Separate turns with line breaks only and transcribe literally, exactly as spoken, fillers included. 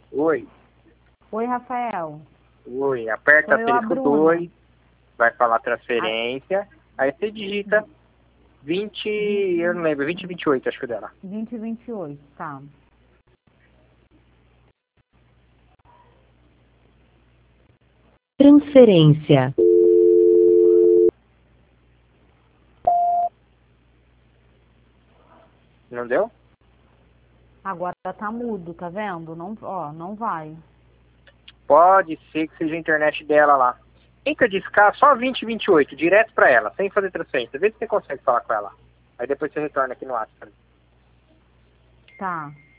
Oi.
Oi, Rafael.
Oi, aperta
Sou eu, a
asterisco
Bruna.
dois, vai falar transferência, aí você digita vinte, eu não lembro, vinte e vinte e oito, acho que dela.
vinte e vinte e oito, tá.
Transferência.
Não deu?
Agora tá mudo, tá vendo? Não, ó, não vai.
Pode ser que seja a internet dela lá. Tenta discar só vinte e vinte e oito, direto pra ela, sem fazer transferência. Vê se você consegue falar com ela. Aí depois você retorna aqui no WhatsApp.
Tá.